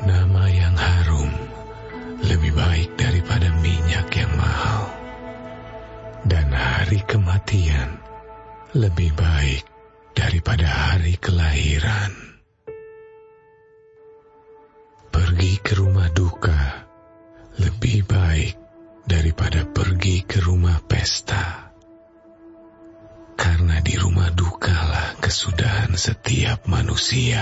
Nama yang harum lebih baik daripada minyak yang mahal, dan hari kematian lebih baik daripada hari kelahiran. Pergi ke rumah duka lebih baik daripada pergi ke rumah pesta, karena di rumah dukalah kesudahan setiap manusia.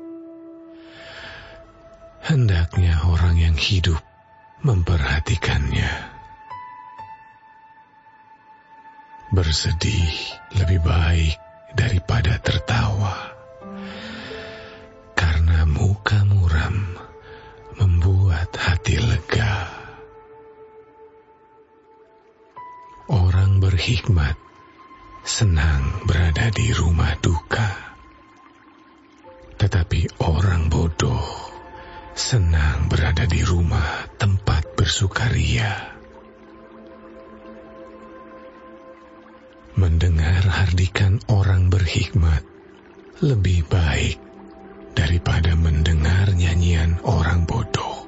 Hendaknya orang yang hidup memperhatikannya. Bersedih lebih baik daripada tertawa, karena muka muram membuat hati lega. Orang berhikmat senang berada di rumah duka, tetapi orang bodoh senang berada di rumah tempat bersukaria. Mendengar hardikan orang berhikmat lebih baik daripada mendengar nyanyian orang bodoh.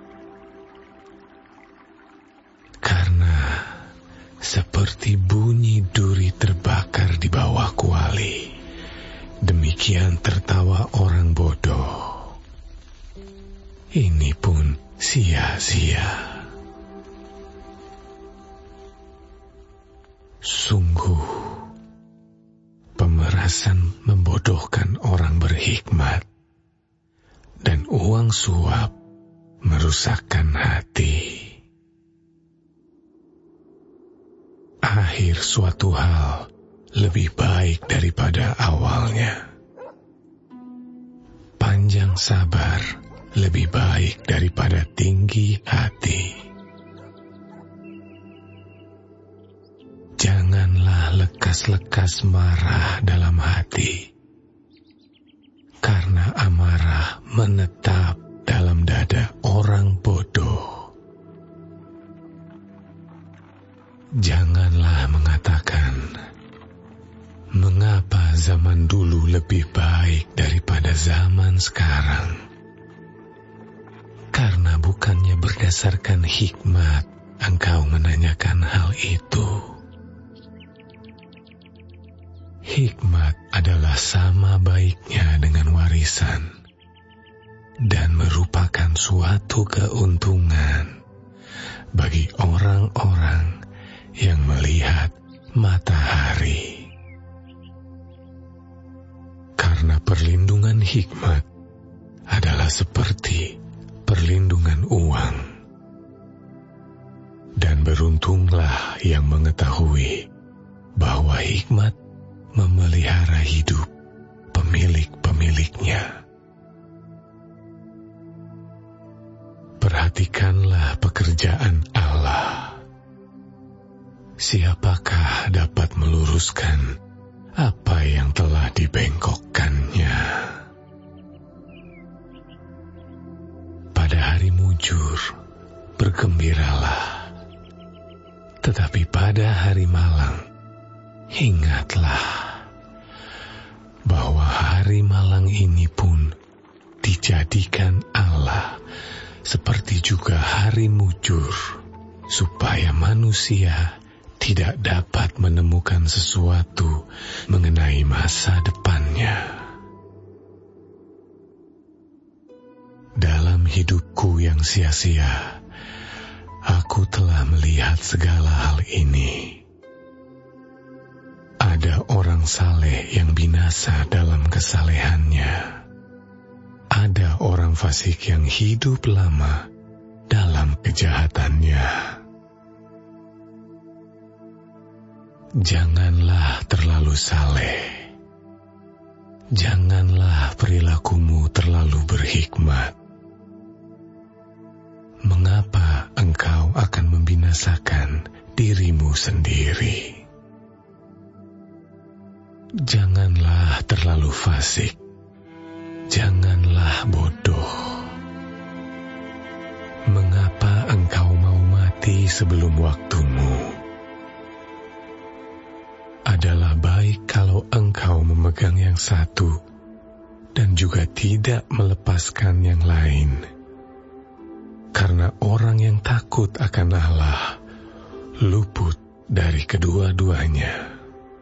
Karena seperti bunyi duri terbakar di bawah kuali, demikian tertawa orang bodoh. Ini pun sia-sia. Sungguh, pemerasan membodohkan orang berhikmat, dan uang suap merusakkan hati. Akhir suatu hal lebih baik daripada awalnya. Panjang sabar lebih baik daripada tinggi hati. Janganlah lekas-lekas marah dalam hati, karena amarah menetap dalam dada orang bodoh. Janganlah mengatakan, mengapa zaman dulu lebih baik daripada zaman sekarang? Karena bukannya berdasarkan hikmat engkau menanyakan hal itu. Hikmat adalah sama baiknya dengan warisan, dan merupakan suatu keuntungan bagi orang-orang yang melihat matahari. Karena perlindungan hikmat adalah seperti perlindungan uang, dan beruntunglah yang mengetahui bahwa hikmat memelihara hidup pemilik-pemiliknya. Perhatikanlah pekerjaan Allah. Siapakah dapat meluruskan apa yang telah dibengkokkannya? Pada hari mujur, bergembiralah. Tetapi pada hari malang, ingatlah bahwa hari malang ini pun dijadikan Allah seperti juga hari mujur, supaya manusia tidak dapat menemukan sesuatu mengenai masa depannya. Dalam hidupku yang sia-sia, aku telah melihat segala hal ini. Ada orang saleh yang binasa dalam kesalehannya. Ada orang fasik yang hidup lama dalam kejahatannya. Janganlah terlalu saleh. Janganlah perilakumu terlalu berhikmat. Mengapa engkau akan membinasakan dirimu sendiri? Janganlah terlalu fasik. Janganlah bodoh. Mengapa engkau mau mati sebelum waktumu? Adalah baik kalau engkau memegang yang satu dan juga tidak melepaskan yang lain karena orang yang takut akan Allah luput dari kedua-duanya.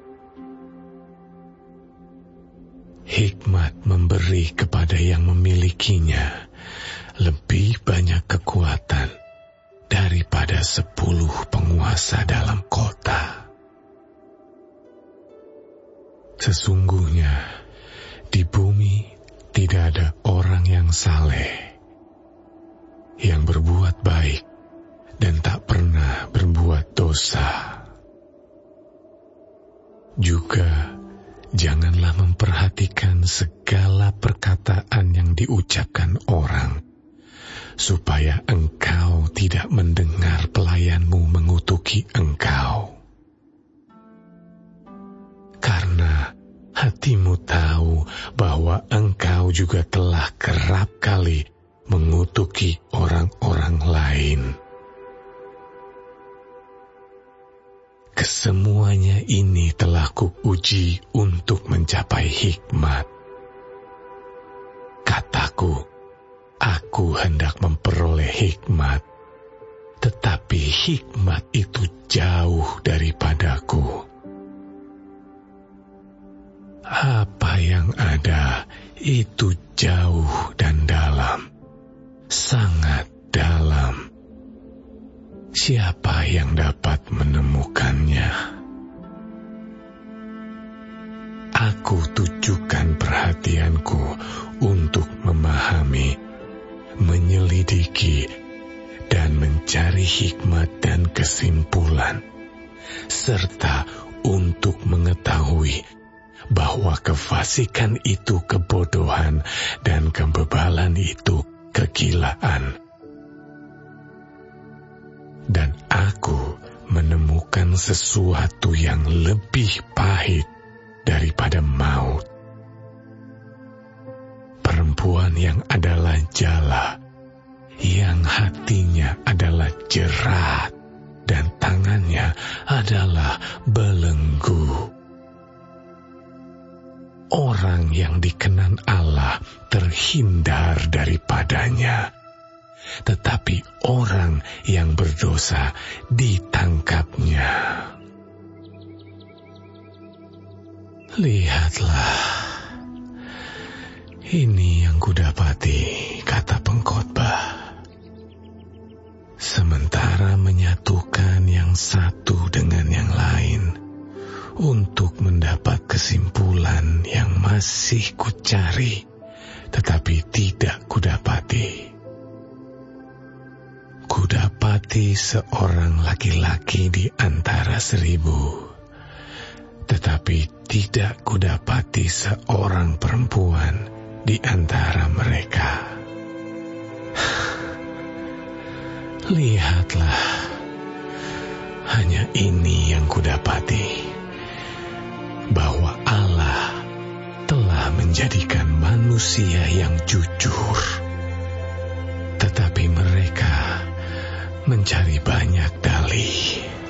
Hikmat memberi kepada yang memilikinya lebih banyak kekuatan daripada 10 penguasa dalam kota. Sesungguhnya di bumi tidak ada orang yang saleh, yang berbuat baik dan tak pernah berbuat dosa. Juga janganlah memperhatikan segala perkataan yang diucapkan orang, supaya engkau tidak mendengar pelayanmu mengutuki engkau. Karena hatimu tahu bahwa engkau juga telah kerap kali mengutuki orang-orang lain. Kesemuanya ini telah kuuji untuk mencapai hikmat. Kataku, aku hendak memperoleh hikmat, tetapi hikmat itu jauh daripadaku. Apa yang ada itu jauh dan dalam, sangat dalam. Siapa yang dapat menemukannya? Aku tujukan perhatianku untuk memahami, menyelidiki, dan mencari hikmat dan kesimpulan, serta untuk mengetahui bahwa kefasikan itu kebodohan dan kebebalan itu kegilaan. Dan aku menemukan sesuatu yang lebih pahit daripada maut. Perempuan yang adalah jala, yang hatinya adalah jerat, dan tangannya adalah belenggu. Orang yang dikenan Allah terhindar daripadanya, tetapi orang yang berdosa ditangkapnya. Lihatlah, ini yang kudapati, kata pengkhotbah. Sementara menyatukan yang satu dengan yang lain, untuk mendapat kesimpulan yang masih kucari, tetapi tidak kudapati. Kudapati seorang laki-laki di antara 1000, tetapi tidak kudapati seorang perempuan di antara mereka. Lihatlah, hanya ini yang kudapati, bahwa Allah telah menjadikan manusia yang jujur, tetapi mereka mencari banyak dalih.